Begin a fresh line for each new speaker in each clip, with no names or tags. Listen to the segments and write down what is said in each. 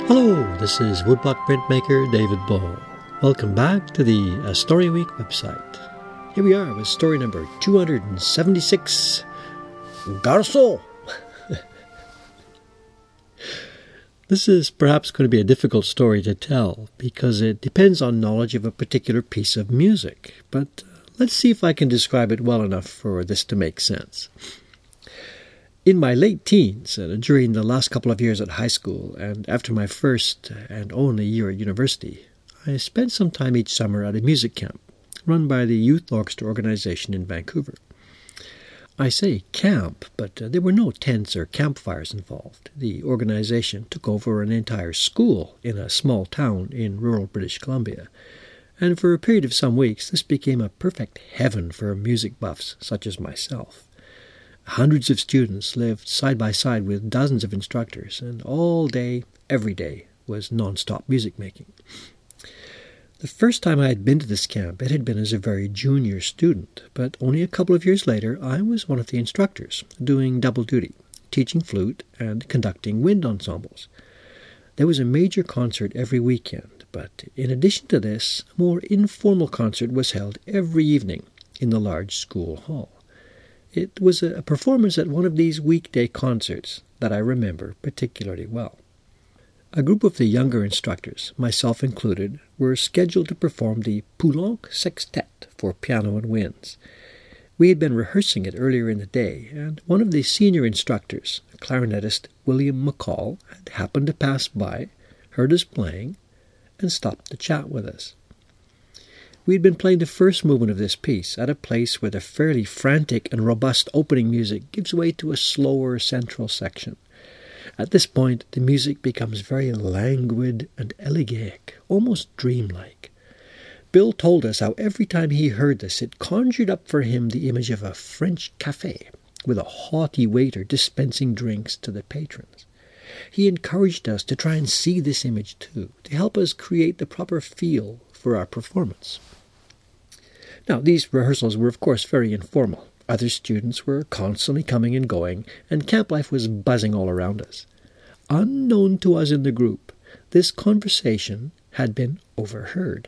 Hello, this is woodblock printmaker David Ball. Welcome back to the A Story Week website. Here we are with story number 276, Garçon! This is perhaps going to be a difficult story to tell because it depends on knowledge of a particular piece of music, but let's see if I can describe it well enough for this to make sense. In my late teens, during the last couple of years at high school, and after my first and only year at university, I spent some time each summer at a music camp run by the Youth Orchestra Organization in Vancouver. I say camp, but there were no tents or campfires involved. The organization took over an entire school in a small town in rural British Columbia, and for a period of some weeks this became a perfect heaven for music buffs such as myself. Hundreds of students lived side by side with dozens of instructors, and all day, every day, was non-stop music making. The first time I had been to this camp, it had been as a very junior student, but only a couple of years later I was one of the instructors, doing double duty, teaching flute and conducting wind ensembles. There was a major concert every weekend, but in addition to this, a more informal concert was held every evening in the large school hall. It was a performance at one of these weekday concerts that I remember particularly well. A group of the younger instructors, myself included, were scheduled to perform the Poulenc Sextet for piano and winds. We had been rehearsing it earlier in the day, and one of the senior instructors, clarinetist William McCall, had happened to pass by, heard us playing, and stopped to chat with us. We had been playing the first movement of this piece at a place where the fairly frantic and robust opening music gives way to a slower central section. At this point, the music becomes very languid and elegiac, almost dreamlike. Bill told us how every time he heard this, it conjured up for him the image of a French café, with a haughty waiter dispensing drinks to the patrons. He encouraged us to try and see this image too, to help us create the proper feel for our performance. Now, these rehearsals were of course very informal. Other students were constantly coming and going, and camp life was buzzing all around us. Unknown to us in the group, this conversation had been overheard.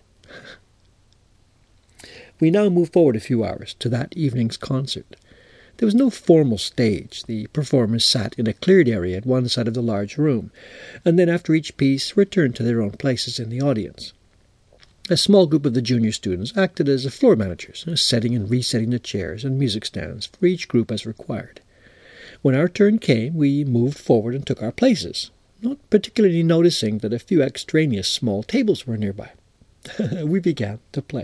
We now move forward a few hours to that evening's concert. There was no formal stage. The performers sat in a cleared area at one side of the large room, and then after each piece returned to their own places in the audience. A small group of the junior students acted as floor managers, setting and resetting the chairs and music stands for each group as required. When our turn came, we moved forward and took our places, not particularly noticing that a few extraneous small tables were nearby. We began to play.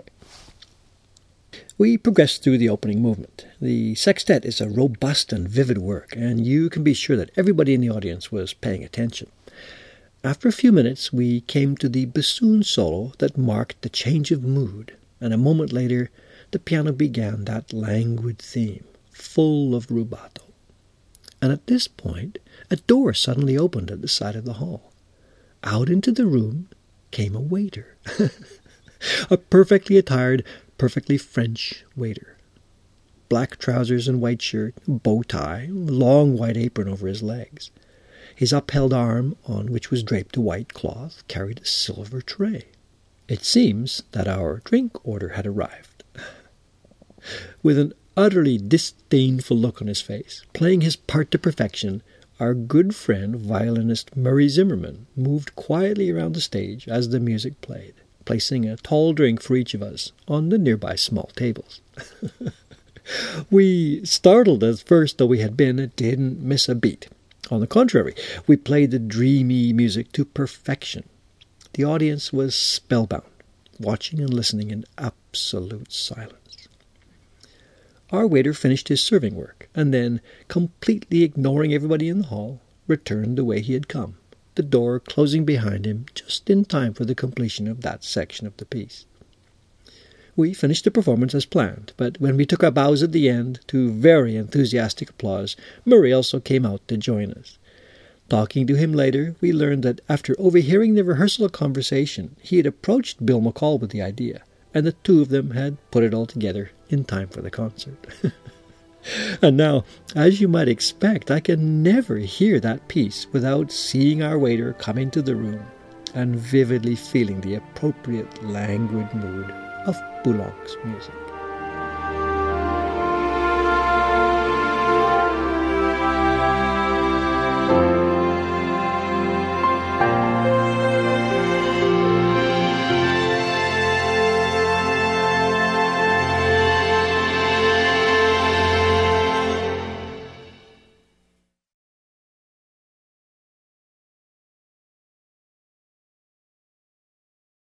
We progressed through the opening movement. The sextet is a robust and vivid work, and you can be sure that everybody in the audience was paying attention. After a few minutes, we came to the bassoon solo that marked the change of mood, and a moment later, the piano began that languid theme, full of rubato. And at this point, a door suddenly opened at the side of the hall. Out into the room came a waiter, a perfectly attired, perfectly French waiter. Black trousers and white shirt, bow tie, long white apron over his legs. His upheld arm, on which was draped a white cloth, carried a silver tray. It seems that our drink order had arrived. With an utterly disdainful look on his face, playing his part to perfection, our good friend, violinist Murray Zimmerman, moved quietly around the stage as the music played, placing a tall drink for each of us on the nearby small tables. We, startled at first though we had been, didn't miss a beat. On the contrary, we played the dreamy music to perfection. The audience was spellbound, watching and listening in absolute silence. Our waiter finished his serving work, and then, completely ignoring everybody in the hall, returned the way he had come, the door closing behind him just in time for the completion of that section of the piece. We finished the performance as planned, but when we took our bows at the end, to very enthusiastic applause, Murray also came out to join us. Talking to him later, we learned that after overhearing the rehearsal conversation, he had approached Bill McCall with the idea, and the two of them had put it all together in time for the concert. And now, as you might expect, I can never hear that piece without seeing our waiter come into the room and vividly feeling the appropriate languid mood of Bullock's music.